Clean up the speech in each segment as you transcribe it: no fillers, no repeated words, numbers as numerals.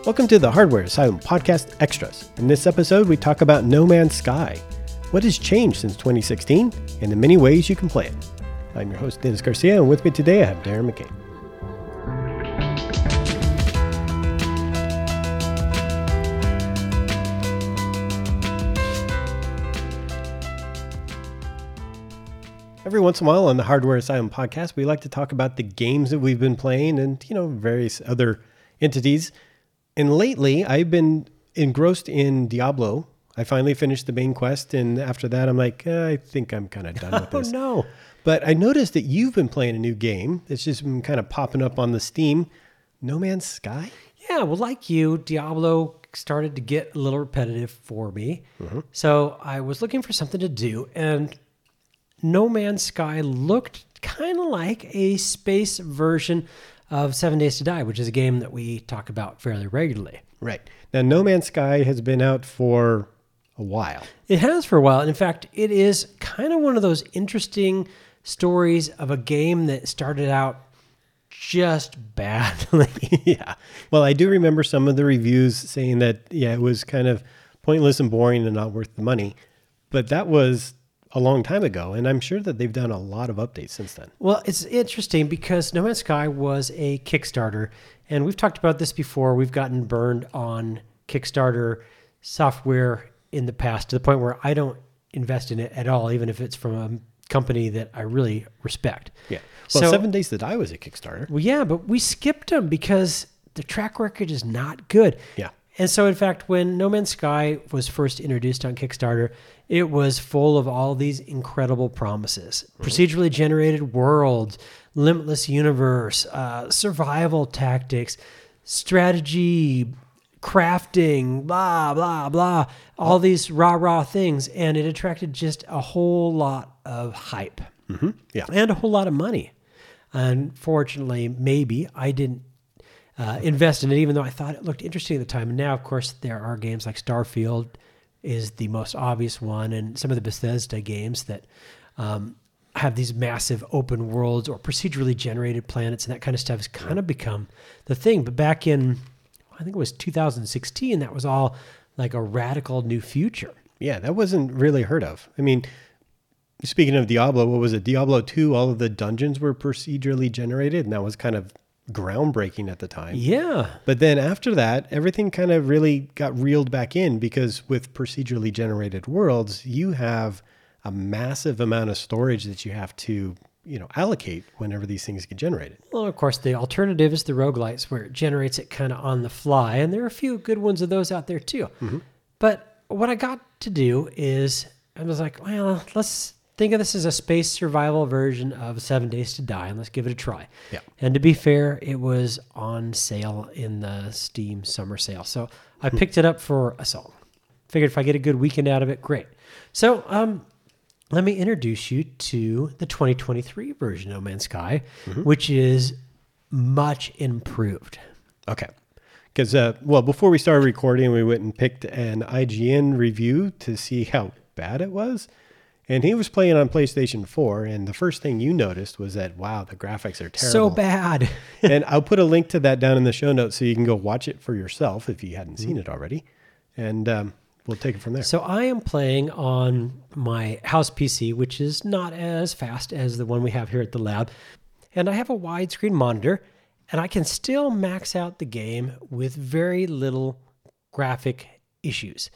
Welcome to the Hardware Asylum Podcast Extras. In this episode, we talk about No Man's Sky, what has changed since 2016, and the many ways you can play it. I'm your host, Dennis Garcia, and with me today I have Darren McCain. Every once in a while on the Hardware Asylum Podcast, we like to talk about the games that we've been playing and, various other entities. And lately, I've been engrossed in Diablo. I finally finished the main quest, and after that, I'm like, I think I'm kind of done with this. Oh, no. But I noticed that you've been playing a new game that's just been kind of popping up on the Steam, No Man's Sky? Yeah, well, like you, Diablo started to get a little repetitive for me. So I was looking for something to do, and No Man's Sky looked kind of like a space version of 7 Days to Die, which is a game that we talk about fairly regularly. Right. Now, No Man's Sky has been out for a while. It has for a while. And in fact, it is kind of one of those interesting stories of a game that started out just badly. Yeah. Well, I do remember some of the reviews saying that, it was kind of pointless and boring and not worth the money. But that was a long time ago, and I'm sure that they've done a lot of updates since then. Well, it's interesting because No Man's Sky was a Kickstarter, and we've talked about this before. We've gotten burned on Kickstarter software in the past to the point where I don't invest in it at all, even if it's from a company that I really respect. Yeah. Well, 7 Days to Die was a Kickstarter. Well, yeah, but we skipped them because the track record is not good. Yeah. And so, in fact, when No Man's Sky was first introduced on Kickstarter, it was full of all these incredible promises. Procedurally generated worlds, limitless universe, survival tactics, strategy, crafting, blah, blah, blah, all these rah-rah things. And it attracted just a whole lot of hype and a whole lot of money. Unfortunately, maybe I didn't invest in it, even though I thought it looked interesting at the time. And now, of course, there are games like Starfield is the most obvious one, and some of the Bethesda games that have these massive open worlds or procedurally generated planets and that kind of stuff has kind of become the thing. But back in, I think it was 2016, that was all like a radical new future. Yeah, that wasn't really heard of. I mean, speaking of Diablo, what was it? Diablo 2, all of the dungeons were procedurally generated, and that was kind of groundbreaking at the time. Yeah. But then after that, everything kind of really got reeled back in because with procedurally generated worlds, you have a massive amount of storage that you have to, allocate whenever these things get generated. Well, of course, the alternative is the roguelites where it generates it kind of on the fly. And there are a few good ones of those out there too. But what I got to do is I was like, well, let's think of this as a space survival version of 7 Days to Die, and let's give it a try. Yeah. And to be fair, it was on sale in the Steam summer sale. So I picked it up for a song. Figured if I get a good weekend out of it, great. So let me introduce you to the 2023 version of No Man's Sky, which is much improved. Okay. Because, before we started recording, we went and picked an IGN review to see how bad it was. And he was playing on PlayStation 4, and the first thing you noticed was that, wow, the graphics are terrible. So bad. And I'll put a link to that down in the show notes so you can go watch it for yourself if you hadn't seen it already. And we'll take it from there. So I am playing on my house PC, which is not as fast as the one we have here at the lab. And I have a widescreen monitor, and I can still max out the game with very little graphic issues.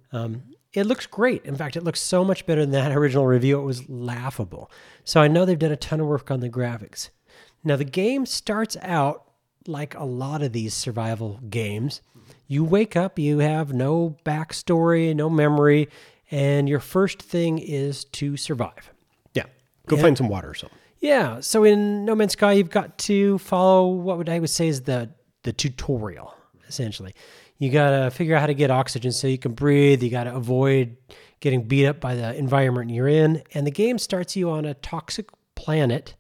It looks great. In fact, it looks so much better than that original review. It was laughable. So I know they've done a ton of work on the graphics. Now, the game starts out like a lot of these survival games. You wake up, you have no backstory, no memory, and your first thing is to survive. Yeah. Go find some water or something. Yeah. So in No Man's Sky, you've got to follow what I would say is the tutorial, essentially. You got to figure out how to get oxygen so you can breathe. You got to avoid getting beat up by the environment you're in. And the game starts you on a toxic planet.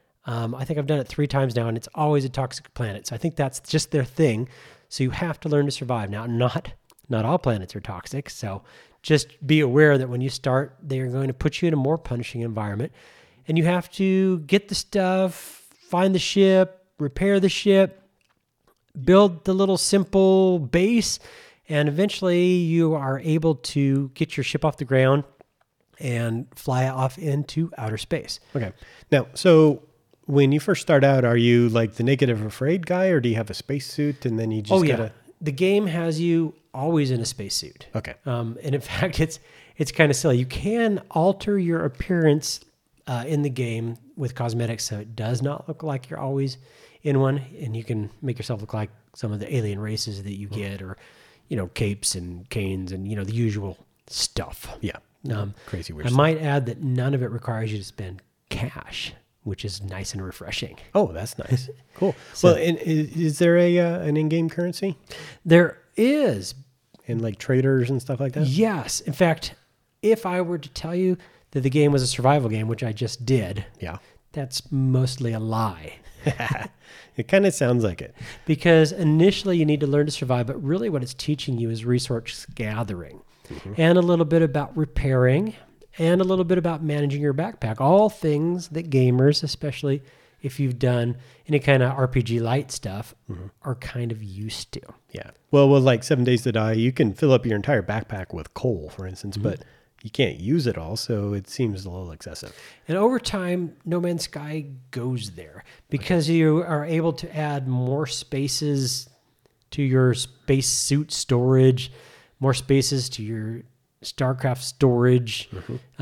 I think I've done it 3 times now, and it's always a toxic planet. So I think that's just their thing. So you have to learn to survive. Now, not all planets are toxic. So just be aware that when you start, they are going to put you in a more punishing environment. And you have to get the stuff, find the ship, repair the ship, build the little simple base, and eventually you are able to get your ship off the ground and fly off into outer space. Okay. Now, so when you first start out, are you like the naked and afraid guy, or do you have a spacesuit and then you just gotta... The game has you always in a spacesuit. Okay. And in fact, it's kind of silly. You can alter your appearance in the game with cosmetics, so it does not look like you're always in one, and you can make yourself look like some of the alien races that you get, or capes and canes and the usual stuff. Yeah. Crazy weird I stuff. might add that none of it requires you to spend cash, which is nice and refreshing. Oh, that's nice. Cool. So- Well, and is there an in-game currency There is. and like traders and stuff like that? Yes. In fact, if I were to tell you that the game was a survival game, which I just did, Yeah. that's mostly a lie. It kind of sounds like it. Because initially you need to learn to survive, but really what it's teaching you is resource gathering and a little bit about repairing and a little bit about managing your backpack. All things that gamers, especially if you've done any kind of RPG light stuff, are kind of used to. Yeah. Well, with like 7 Days to Die, you can fill up your entire backpack with coal, for instance, but you can't use it all, so it seems a little excessive. And over time, No Man's Sky goes there because you are able to add more spaces to your spacesuit storage, more spaces to your StarCraft storage.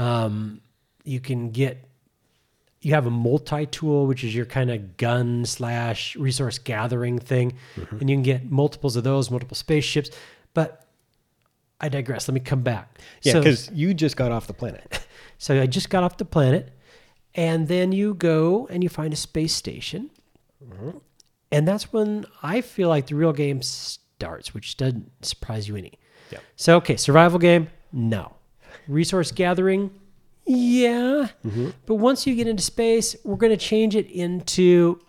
You have a multi-tool, which is your kind of gun / resource gathering thing. And you can get multiples of those, multiple spaceships. But I digress. Let me come back. Yeah, So- because you just got off the planet. So I just got off the planet, and then you go and you find a space station. And that's when I feel like the real game starts, which doesn't surprise you any. Yeah. So, okay, survival game, no. Resource gathering, yeah. But once you get into space, we're going to change it into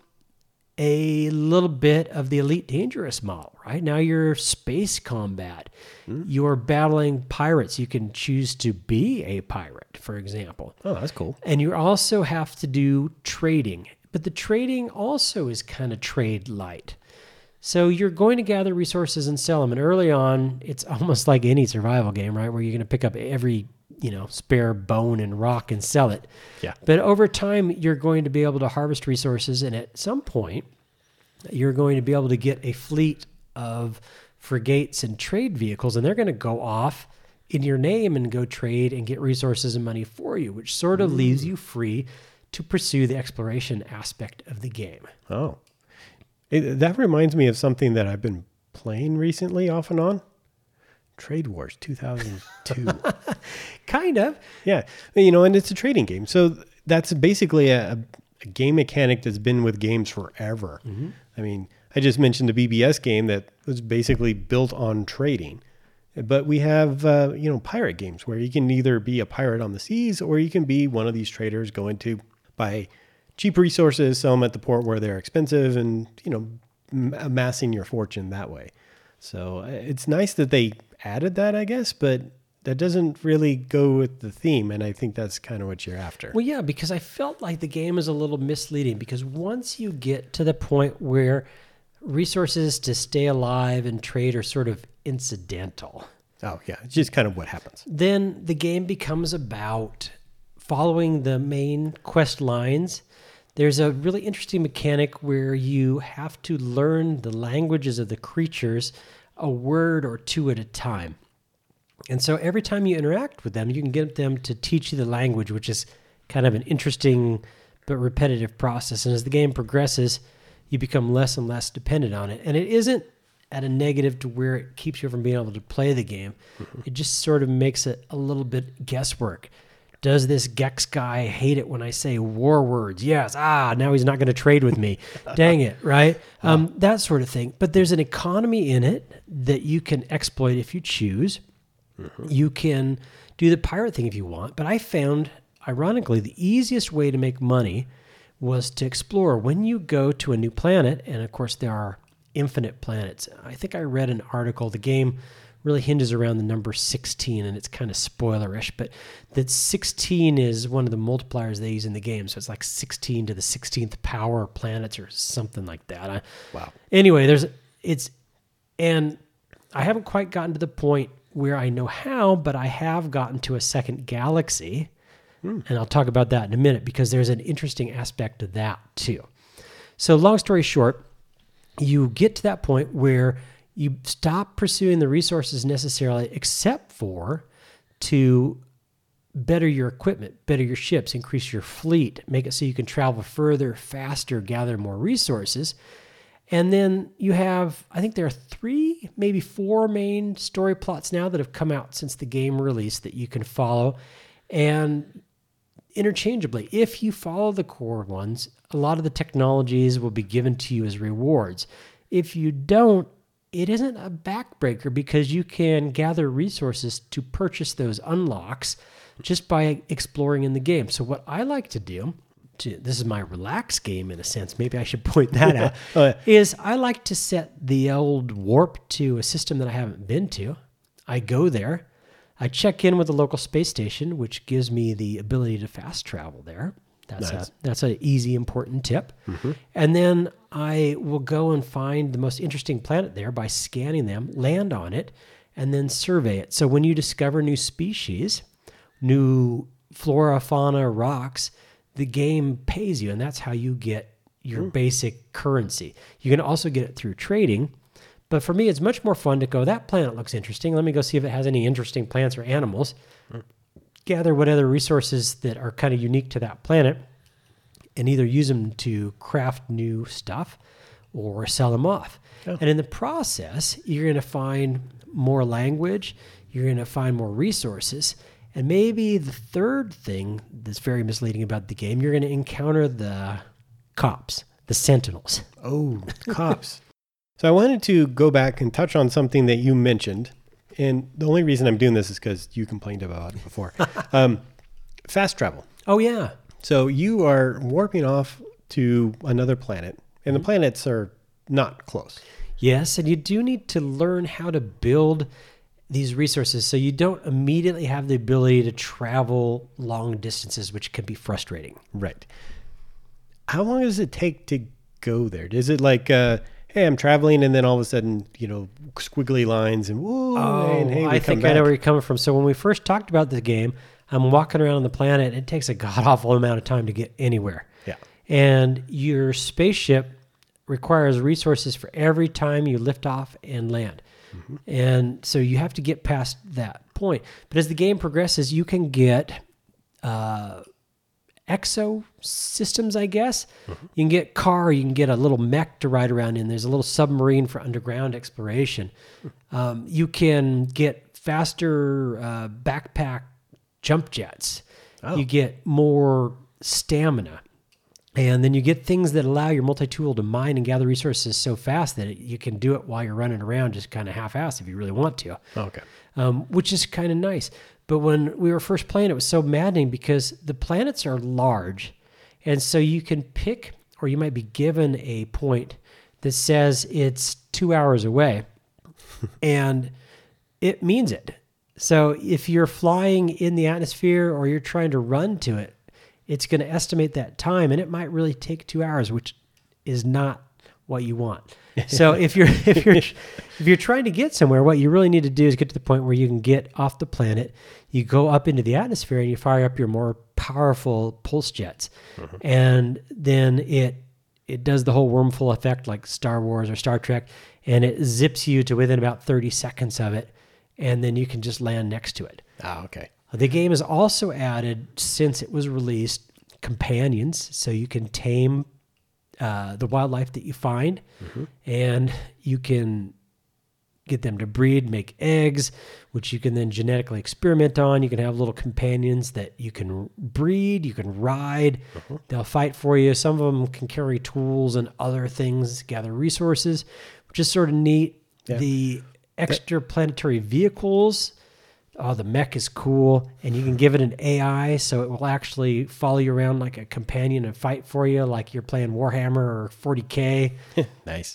a little bit of the Elite Dangerous model, right? Now you're space combat. You're battling pirates. You can choose to be a pirate, for example. Oh, that's cool. And you also have to do trading. But the trading also is kind of trade light. So you're going to gather resources and sell them. And early on, it's almost like any survival game, right? Where you're going to pick up every, spare bone and rock and sell it. Yeah. But over time, you're going to be able to harvest resources. And at some point, you're going to be able to get a fleet of frigates and trade vehicles. And they're going to go off in your name and go trade and get resources and money for you, which sort of leaves you free to pursue the exploration aspect of the game. Oh. That reminds me of something that I've been playing recently off and on. Trade Wars 2002. Kind of. Yeah. And it's a trading game. So that's basically a game mechanic that's been with games forever. I mean, I just mentioned the BBS game that was basically built on trading. But we have, pirate games where you can either be a pirate on the seas or you can be one of these traders going to buy cheap resources, sell them at the port where they're expensive, and, amassing your fortune that way. So it's nice that they added that, I guess, but that doesn't really go with the theme. And I think that's kind of what you're after. Well, yeah, because I felt like the game is a little misleading because once you get to the point where resources to stay alive and trade are sort of incidental, Oh, yeah. It's just kind of what happens. then the game becomes about following the main quest lines. There's a really interesting mechanic where you have to learn the languages of the creatures a word or two at a time. And so every time you interact with them, you can get them to teach you the language, which is kind of an interesting but repetitive process. And as the game progresses, you become less and less dependent on it. And it isn't at a negative to where it keeps you from being able to play the game. It just sort of makes it a little bit guesswork. Does this Gex guy hate it when I say war words? Yes. Now he's not going to trade with me. Dang it, right? That sort of thing. But there's an economy in it that you can exploit if you choose. You can do the pirate thing if you want. But I found, ironically, the easiest way to make money was to explore. When you go to a new planet, and of course there are infinite planets. I think I read an article. The game really hinges around the number 16, and it's kind of spoilerish, but that 16 is one of the multipliers they use in the game. So it's like 16 to the 16th power planets or something like that. Wow. Anyway, there's And I haven't quite gotten to the point where I know how, but I have gotten to a second galaxy. And I'll talk about that in a minute because there's an interesting aspect to that too. So long story short, you get to that point where you stop pursuing the resources necessarily except for to better your equipment, better your ships, increase your fleet, make it so you can travel further, faster, gather more resources. And then you have, I think there are 3, maybe 4 main story plots now that have come out since the game release that you can follow. And interchangeably, if you follow the core ones, a lot of the technologies will be given to you as rewards. If you don't, it isn't a backbreaker because you can gather resources to purchase those unlocks just by exploring in the game. So what I like to do, this is my relax game in a sense, maybe I should point that out, is I like to set the old warp to a system that I haven't been to. I go there, I check in with the local space station, which gives me the ability to fast travel there. That's an easy, important tip. Mm-hmm. And then I will go and find the most interesting planet there by scanning them, land on it, and then survey it. So when you discover new species, new flora, fauna, rocks, the game pays you, and that's how you get your basic currency. You can also get it through trading. But for me, it's much more fun to go, that planet looks interesting. Let me go see if it has any interesting plants or animals. Gather what other resources that are kind of unique to that planet and either use them to craft new stuff or sell them off. Oh. And in the process, you're going to find more language. You're going to find more resources. And maybe the third thing that's very misleading about the game, you're going to encounter the cops, the sentinels. Oh, cops. So I wanted to go back and touch on something that you mentioned. And the only reason I'm doing this is because you complained about it before. Fast travel. Oh, yeah. So you are warping off to another planet, and the planets are not close. Yes, and you do need to learn how to build these resources so you don't immediately have the ability to travel long distances, which can be frustrating. Right. How long does it take to go there? Is it like... hey, I'm traveling, and then all of a sudden, squiggly lines, and whoa, and hey, I think I know where you're coming from. So when we first talked about the game, I'm walking around on the planet. It takes a god-awful amount of time to get anywhere. Yeah. And your spaceship requires resources for every time you lift off and land. Mm-hmm. And so you have to get past that point. But as the game progresses, you can get... exosystems, I guess. Mm-hmm. You can get you can get a little mech to ride around in. There's a little submarine for underground exploration. You can get faster backpack jump jets. Oh. You get more stamina. And then you get things that allow your multi-tool to mine and gather resources so fast that you can do it while you're running around just kind of half-assed if you really want to. Okay. Which is kind of nice. But when we were first playing, it was so maddening because the planets are large. And so you can pick, or you might be given a point that says it's 2 hours away. And it means it. So if you're flying in the atmosphere or you're trying to run to it, it's going to estimate that time. And it might really take 2 hours, which is not what you want. So if you're trying to get somewhere, what you really need to do is get to the point where you can get off the planet. You go up into the atmosphere and you fire up your more powerful pulse jets. Mm-hmm. And then it does the whole wormhole effect like Star Wars or Star Trek, and it zips you to within about 30 seconds of it, and then you can just land next to it. Oh, okay. The game has also added, since it was released, companions, so you can tame the wildlife that you find, mm-hmm. and you can get them to breed, make eggs, which you can then genetically experiment on. You can have little companions that you can breed, you can ride. Mm-hmm. They'll fight for you. Some of them can carry tools and other things, gather resources, which is sort of neat. Yeah. The extraplanetary vehicles, the mech is cool, and you can give it an AI, so it will actually follow you around like a companion and fight for you like you're playing Warhammer or 40K. Nice.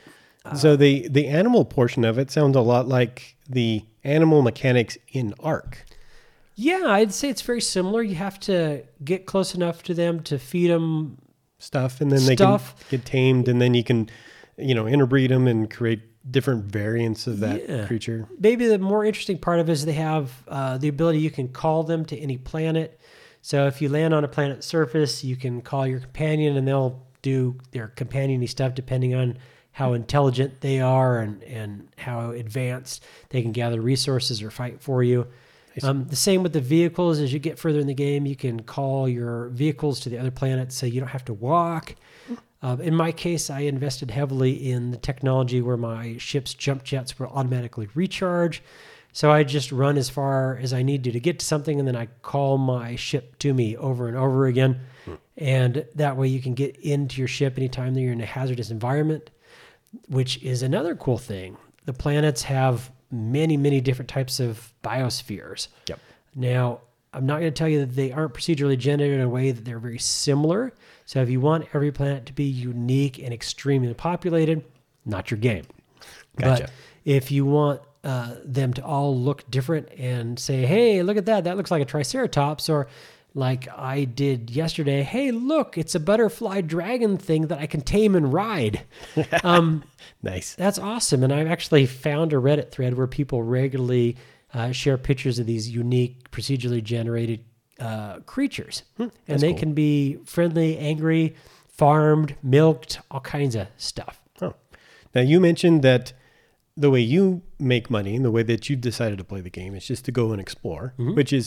So the animal portion of it sounds a lot like the animal mechanics in Ark. Yeah, I'd say it's very similar. You have to get close enough to them to feed them stuff, and then they can get tamed, and then you can interbreed them and create different variants of that Yeah. creature. Maybe the more interesting part of it is they have the ability you can call them to any planet. So if you land on a planet's surface, you can call your companion and they'll do their companion-y stuff depending on how intelligent they are and how advanced they can gather resources or fight for you. The same with the vehicles. As you get further in the game, you can call your vehicles to the other planets so you don't have to walk. In my case, I invested heavily in the technology where my ship's jump jets will automatically recharge. So I just run as far as I need to get to something, and then I call my ship to me over and over again. And that way you can get into your ship anytime that you're in a hazardous environment, which is another cool thing. The planets have many, many different types of biospheres. Yep. Now, I'm not going to tell you that they aren't procedurally generated in a way that they're very similar. So if you want every planet to be unique and extremely populated, not your game. Gotcha. But if you want them to all look different and say, hey, look at that. That looks like a Triceratops. Or like I did yesterday, hey, look, it's a butterfly dragon thing that I can tame and ride. Nice. That's awesome. And I've actually found a Reddit thread where people regularly share pictures of these unique procedurally generated creatures. And they can be friendly, angry, farmed, milked, all kinds of stuff. Oh. Now, you mentioned that the way you make money and the way that you've decided to play the game is just to go and explore, which is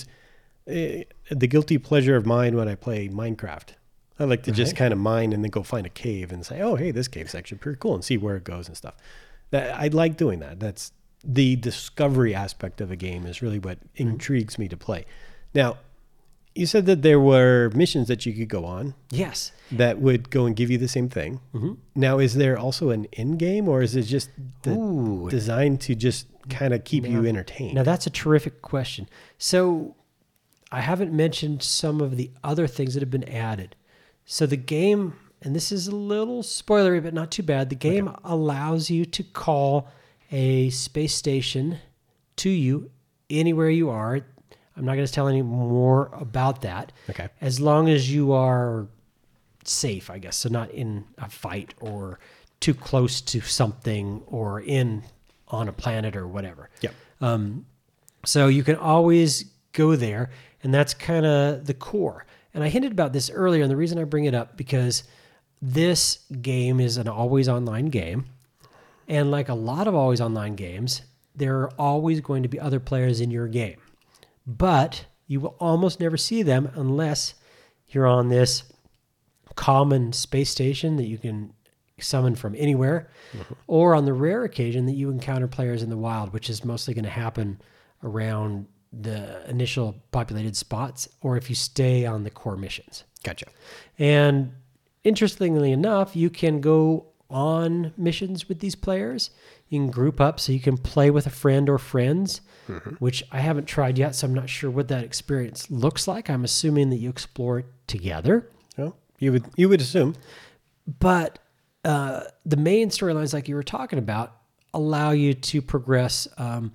the guilty pleasure of mine when I play Minecraft. I like to just kind of mine and then go find a cave and say, oh, hey, this cave's actually pretty cool, and see where it goes and stuff. I like doing that. That's the discovery aspect of a game is really what intrigues me to play. Now, you said that there were missions that you could go on. Yes. That would go and give you the same thing. Now, is there also an end game, or is it just designed to just kind of keep you entertained? Now, that's a terrific question. So I haven't mentioned some of the other things that have been added. So the game, and this is a little spoilery, but not too bad. The game allows you to call a space station to you anywhere you are. I'm not going to tell any more about that. Okay. As long as you are safe, I guess. So not in a fight or too close to something or on a planet or whatever. Yep. So you can always go there, and that's kind of the core. And I hinted about this earlier, and the reason I bring it up because this game is an always online game. And like a lot of always online games, there are always going to be other players in your game. But you will almost never see them unless you're on this common space station that you can summon from anywhere, or on the rare occasion that you encounter players in the wild, which is mostly going to happen around the initial populated spots, or if you stay on the core missions. Gotcha. And interestingly enough, you can go on missions with these players. You can group up so you can play with a friend or friends, which I haven't tried yet, so I'm not sure what that experience looks like. I'm assuming that you explore it together. Well, you would assume. But the main storylines, like you were talking about, allow you to progress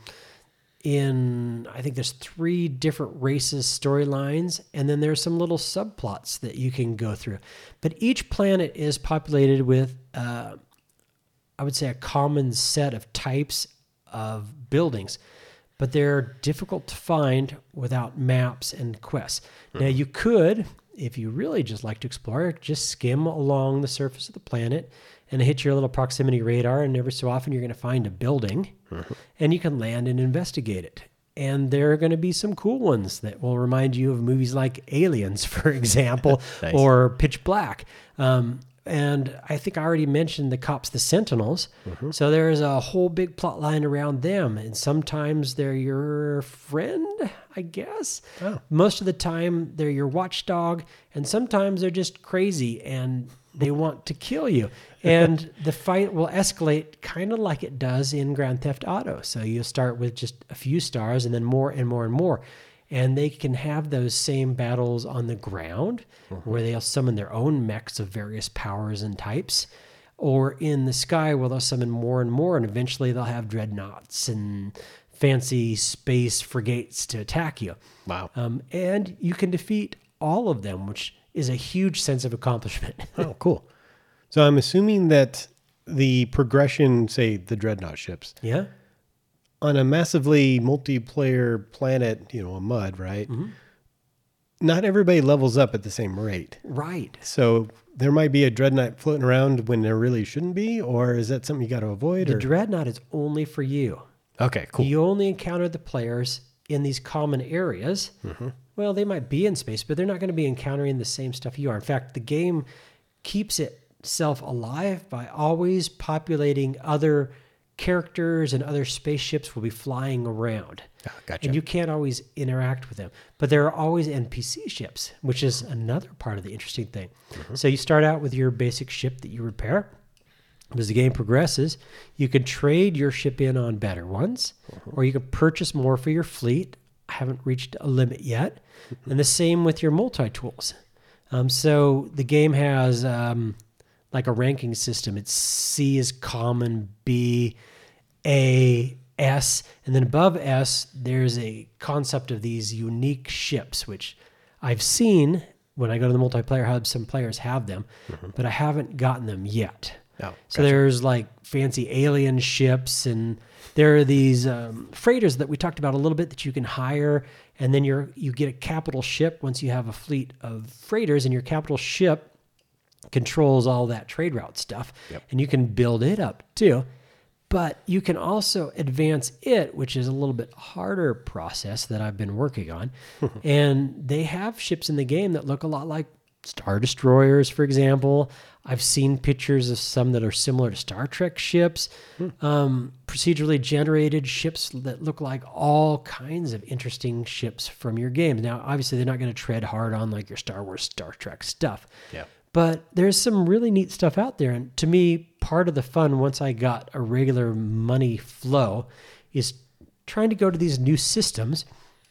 I think there's 3 different races storylines, and then there's some little subplots that you can go through. But each planet is populated with, I would say, a common set of types of buildings, but they're difficult to find without maps and quests. Now, you could, if you really just like to explore, just skim along the surface of the planet and hit your little proximity radar, and every so often you're going to find a building, and you can land and investigate it. And there are going to be some cool ones that will remind you of movies like Aliens, for example, Nice. or Pitch Black. And I think I already mentioned the cops, the Sentinels. So there's a whole big plot line around them. And sometimes they're your friend, I guess. Oh. Most of the time, they're your watchdog. And sometimes they're just crazy and they want to kill you. And the fight will escalate kind of like it does in Grand Theft Auto. So you'll start with just a few stars and then more and more and more. And they can have those same battles on the ground where they'll summon their own mechs of various powers and types, or in the sky where they'll summon more and more, and eventually they'll have dreadnoughts and fancy space frigates to attack you. Wow. And you can defeat all of them, which is a huge sense of accomplishment. Oh, cool. So I'm assuming that the progression, say the Dreadnought ships, Yeah. on a massively multiplayer planet, a mud, right? Mm-hmm. Not everybody levels up at the same rate. Right. So there might be a Dreadnought floating around when there really shouldn't be, or is that something you got to avoid? The Dreadnought is only for you. Okay, cool. You only encounter the players in these common areas. Mm-hmm. Well, they might be in space, but they're not going to be encountering the same stuff you are. In fact, the game keeps itself alive by always populating other characters, and other spaceships will be flying around. Gotcha. And you can't always interact with them. But there are always NPC ships, which is another part of the interesting thing. Mm-hmm. So you start out with your basic ship that you repair. As the game progresses, you can trade your ship in on better ones, or you can purchase more for your fleet. I haven't reached a limit yet. And the same with your multi-tools. So the game has like a ranking system. It's C is common, B, A, S, and then above S, there's a concept of these unique ships, which I've seen when I go to the multiplayer hub. Some players have them, but I haven't gotten them yet. Oh, So there's like fancy alien ships, and there are these freighters that we talked about a little bit that you can hire, and then you get a capital ship once you have a fleet of freighters, and your capital ship controls all that trade route stuff, and you can build it up too. But you can also advance it, which is a little bit harder process that I've been working on. And they have ships in the game that look a lot like Star Destroyers, for example. I've seen pictures of some that are similar to Star Trek ships, procedurally generated ships that look like all kinds of interesting ships from your games. Now, obviously, they're not going to tread hard on like your Star Wars, Star Trek stuff. Yeah. But there's some really neat stuff out there. And to me, part of the fun, once I got a regular money flow, is trying to go to these new systems,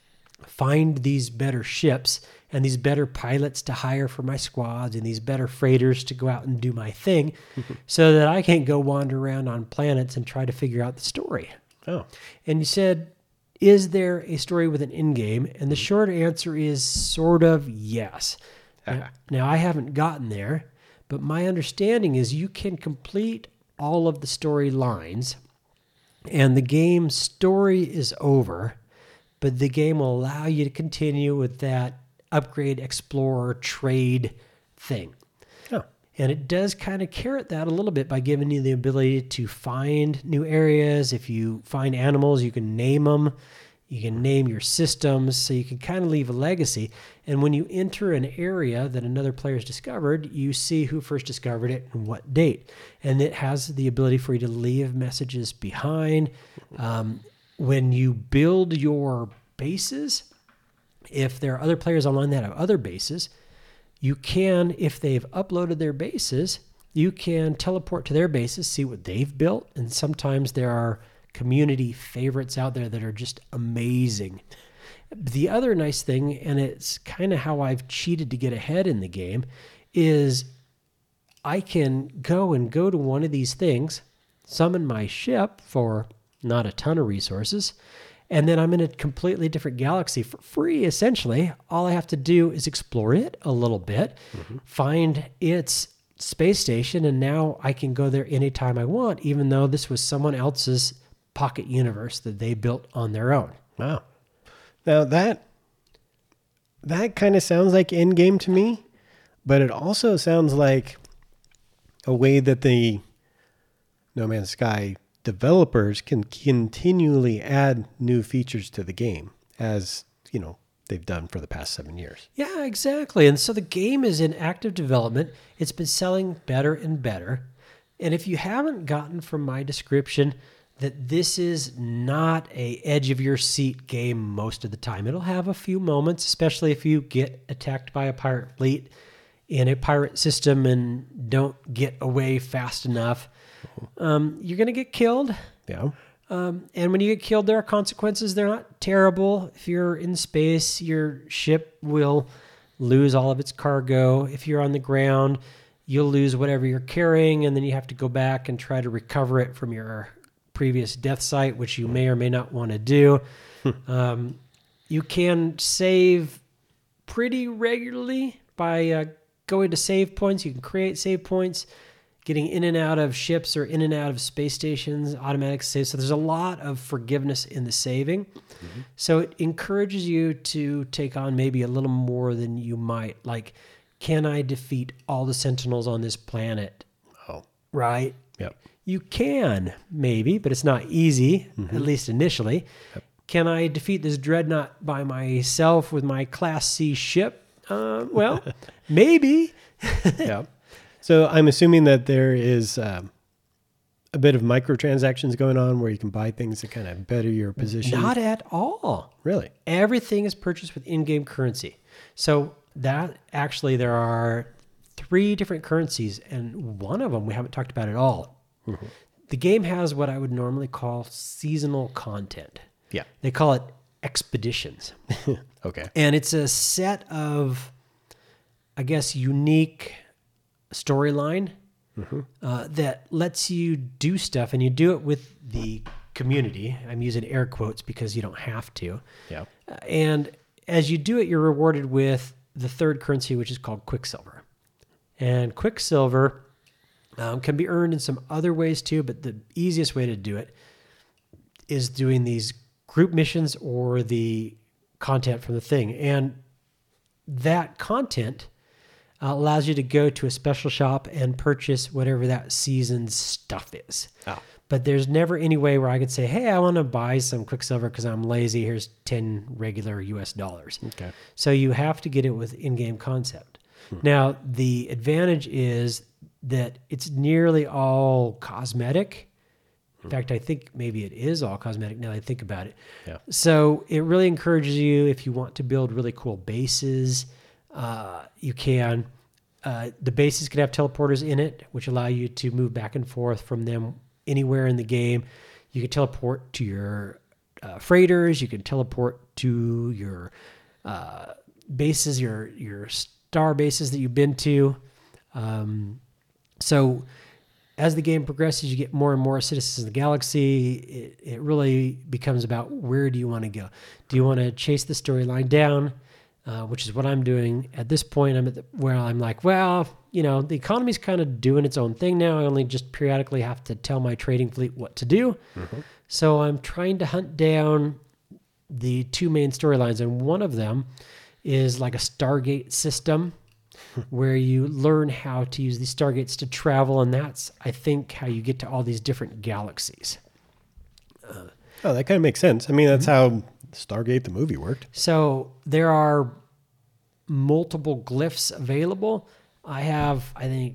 find these better ships and these better pilots to hire for my squads and these better freighters to go out and do my thing so that I can go wander around on planets and try to figure out the story. Oh. And you said, is there a story with an end game? And the short answer is sort of yes. Now, I haven't gotten there, but my understanding is you can complete all of the storylines and the game's story is over, but the game will allow you to continue with that upgrade, explore, trade thing. Oh. And it does kind of carrot that a little bit by giving you the ability to find new areas. If you find animals, you can name them. You can name your systems, so you can kind of leave a legacy. And when you enter an area that another player's discovered, you see who first discovered it and what date. And it has the ability for you to leave messages behind. When you build your bases, if there are other players online that have other bases, you can, if they've uploaded their bases, you can teleport to their bases, see what they've built. And sometimes there are community favorites out there that are just amazing. The other nice thing, and it's kind of how I've cheated to get ahead in the game, is I can go to one of these things, summon my ship for not a ton of resources, and then I'm in a completely different galaxy for free, essentially. All I have to do is explore it a little bit, find its space station, and now I can go there anytime I want, even though this was someone else's pocket universe that they built on their own. Wow. Now that kind of sounds like Endgame to me, but it also sounds like a way that the No Man's Sky developers can continually add new features to the game, as they've done for the past 7 years. Yeah, exactly. And so the game is in active development. It's been selling better and better. And if you haven't gotten from my description that this is not a edge of your seat game most of the time. It'll have a few moments, especially if you get attacked by a pirate fleet in a pirate system and don't get away fast enough. You're going to get killed. Yeah. And when you get killed, there are consequences. They're not terrible. If you're in space, your ship will lose all of its cargo. If you're on the ground, you'll lose whatever you're carrying, and then you have to go back and try to recover it from your previous death site, which you may or may not want to do. You can save pretty regularly by going to save points. You can create save points. getting in and out of ships or in and out of space stations, automatic save. So there's a lot of forgiveness in the saving. Mm-hmm. So it encourages you to take on maybe a little more than you might. Like, can I defeat all the Sentinels on this planet? Oh. Right? Yep. You can, maybe, but it's not easy, at least initially. Yep. Can I defeat this dreadnought by myself with my Class C ship? Well, maybe. Yeah. So I'm assuming that there is a bit of microtransactions going on where you can buy things that kind of better your position. Not at all. Really? Everything is purchased with in-game currency. So that actually there are 3 different currencies, and one of them we haven't talked about at all. Mm-hmm. The game has what I would normally call seasonal content. Yeah. They call it expeditions. Okay. And it's a set of, I guess, unique storyline that lets you do stuff, and you do it with the community. I'm using air quotes because you don't have to. Yeah. And as you do it, you're rewarded with the third currency, which is called Quicksilver. And Quicksilver can be earned in some other ways too, but the easiest way to do it is doing these group missions or the content from the thing. And that content allows you to go to a special shop and purchase whatever that season's stuff is. Oh. But there's never any way where I could say, hey, I want to buy some Quicksilver because I'm lazy. Here's 10 regular US dollars. Okay. So you have to get it with in-game concept. Now, the advantage is that it's nearly all cosmetic. In fact, I think maybe it is all cosmetic now that I think about it. Yeah. So it really encourages you, if you want to build really cool bases, you can. The bases can have teleporters in it, which allow you to move back and forth from them anywhere in the game. You can teleport to your freighters. You can teleport to your bases, your star bases that you've been to. So as the game progresses, you get more and more citizens of the galaxy. It really becomes about where do you want to go? Do you want to chase the storyline down? Which is what I'm doing at this point. I'm at where I'm like, well, the economy's kind of doing its own thing now. I only just periodically have to tell my trading fleet what to do. Mm-hmm. So I'm trying to hunt down the 2 main storylines, and one of them is like a Stargate system where you learn how to use these Stargates to travel, and that's, I think, how you get to all these different galaxies. Oh, that kind of makes sense. I mean, that's how Stargate, the movie, worked. So there are multiple glyphs available. I have, I think,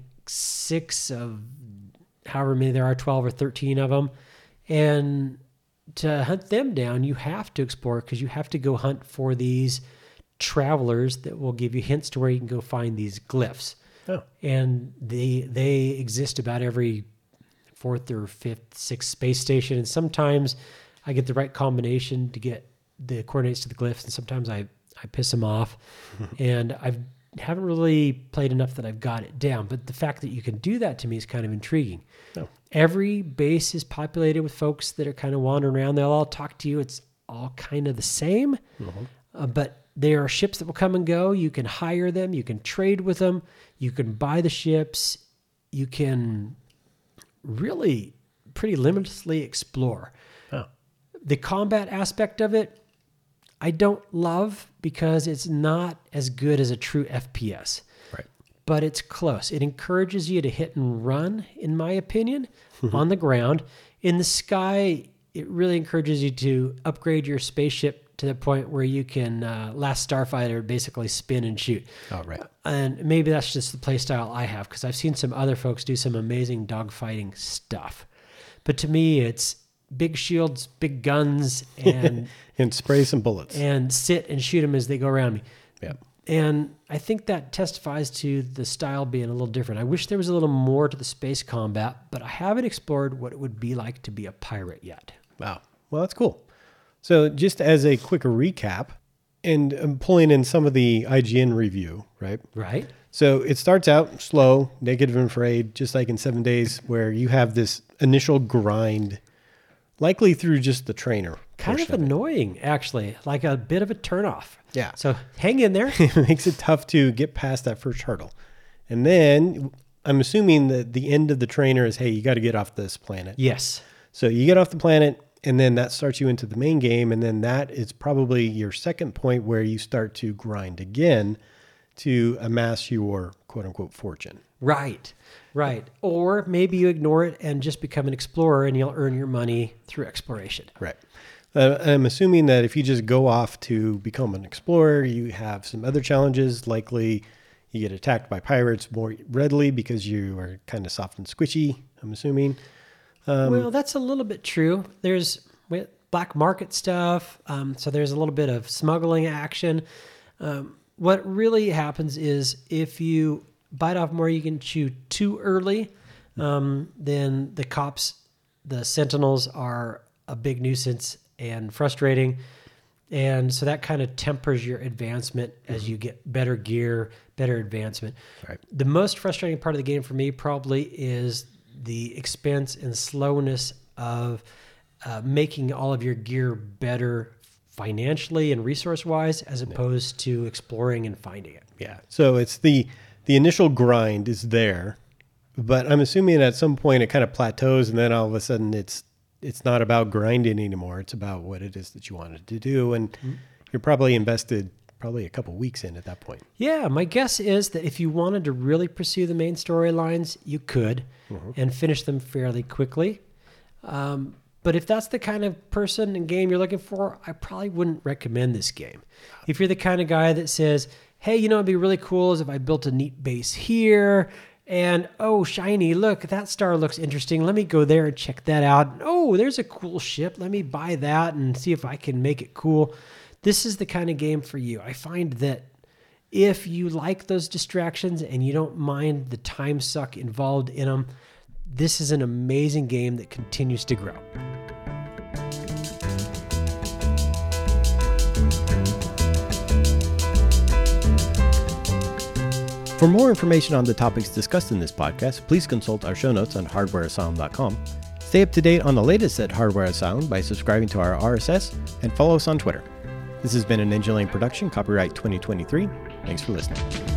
6 of however many there are, 12 or 13 of them. And to hunt them down, you have to explore because you have to go hunt for these travelers that will give you hints to where you can go find these glyphs. Oh. And they exist about every 4th or 5th, 6th space station. And sometimes I get the right combination to get the coordinates to the glyphs, and sometimes I piss them off. And I haven't really played enough that I've got it down. But the fact that you can do that to me is kind of intriguing. Oh. Every base is populated with folks that are kind of wandering around. They'll all talk to you. It's all kind of the same. Mm-hmm. But there are ships that will come and go. You can hire them. You can trade with them. You can buy the ships. You can really pretty limitlessly explore. Oh. The combat aspect of it, I don't love because it's not as good as a true FPS. Right. But it's close. It encourages you to hit and run, in my opinion, on the ground. In the sky, it really encourages you to upgrade your spaceship to the point where you can, Last Starfighter, basically spin and shoot. Oh, right. And maybe that's just the play style I have, because I've seen some other folks do some amazing dogfighting stuff. But to me, it's big shields, big guns, and and spray some bullets. And sit and shoot them as they go around me. Yeah. And I think that testifies to the style being a little different. I wish there was a little more to the space combat, but I haven't explored what it would be like to be a pirate yet. Wow. Well, that's cool. So just as a quick recap, and I'm pulling in some of the IGN review, right? Right. So it starts out slow, negative and afraid, just like in 7 days, where you have this initial grind, likely through just the trainer. Kind of annoying, actually, like a bit of a turnoff. Yeah. So hang in there. It makes it tough to get past that first hurdle. And then I'm assuming that the end of the trainer is, hey, you got to get off this planet. Yes. So you get off the planet, and then that starts you into the main game, and then that is probably your second point where you start to grind again to amass your quote-unquote fortune. Right. Or maybe you ignore it and just become an explorer, and you'll earn your money through exploration. Right. I'm assuming that if you just go off to become an explorer, you have some other challenges. Likely you get attacked by pirates more readily because you are kind of soft and squishy, I'm assuming. Well, that's a little bit true. There's black market stuff. So there's a little bit of smuggling action. What really happens is if you bite off more you can chew too early, then the cops, the sentinels, are a big nuisance and frustrating. And so that kind of tempers your advancement as you get better gear, better advancement. Right. The most frustrating part of the game for me probably is the expense and slowness of making all of your gear better financially and resource-wise as opposed to exploring and finding it. Yeah. So it's the initial grind is there, but I'm assuming at some point it kind of plateaus, and then all of a sudden it's not about grinding anymore. It's about what it is that you wanted to do, and you're probably invested a couple weeks in at that point. Yeah, my guess is that if you wanted to really pursue the main storylines, you could and finish them fairly quickly. But if that's the kind of person and game you're looking for, I probably wouldn't recommend this game. If you're the kind of guy that says, hey, you know, it'd be really cool is if I built a neat base here, and oh, shiny, look, that star looks interesting. Let me go there and check that out. Oh, there's a cool ship. Let me buy that and see if I can make it cool. This is the kind of game for you. I find that if you like those distractions and you don't mind the time suck involved in them, this is an amazing game that continues to grow. For more information on the topics discussed in this podcast, please consult our show notes on hardwareasylum.com. Stay up to date on the latest at Hardware Asylum by subscribing to our RSS and follow us on Twitter. This has been an Engine Lane production, copyright 2023. Thanks for listening.